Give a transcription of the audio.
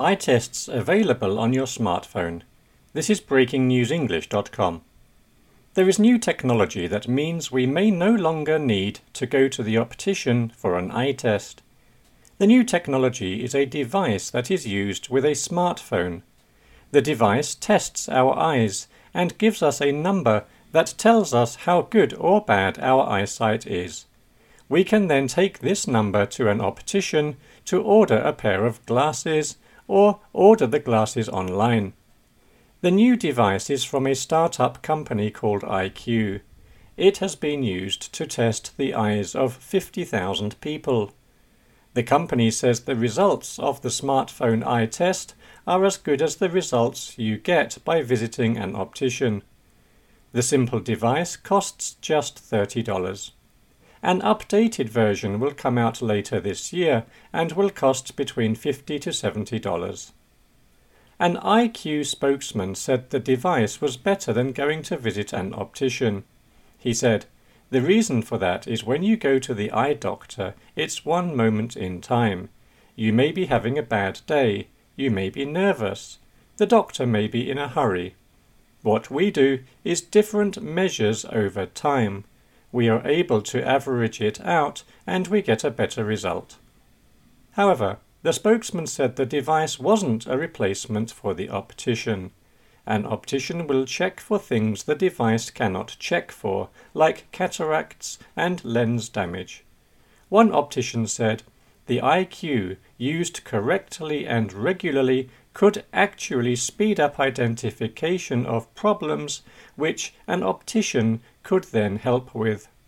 Eye tests available on your smartphone. This is breakingnewsenglish.com. There is new technology that means we may no longer need to go to the optician for an eye test. The new technology is a device that is used with a smartphone. The device tests our eyes and gives us a number that tells us how good or bad our eyesight is. We can then take this number to an optician to order a pair of glasses or order the glasses online. The new device is from a startup company called IQ. It has been used to test the eyes of 50,000 people. The company says the results of the smartphone eye test are as good as the results you get by visiting an optician. The simple device costs just $30. An updated version will come out later this year and will cost between $50 to $70. An IQ spokesman said the device was better than going to visit an optician. He said, "The reason for that is when you go to the eye doctor, it's one moment in time. You may be having a bad day. You may be nervous. The doctor may be in a hurry. What we do is different measures over time. We are able to average it out and we get a better result." However, the spokesman said the device wasn't a replacement for the optician. An optician will check for things the device cannot check for, like cataracts and lens damage. One optician said, "The IQ, used correctly and regularly, could actually speed up identification of problems which an optician could then help with."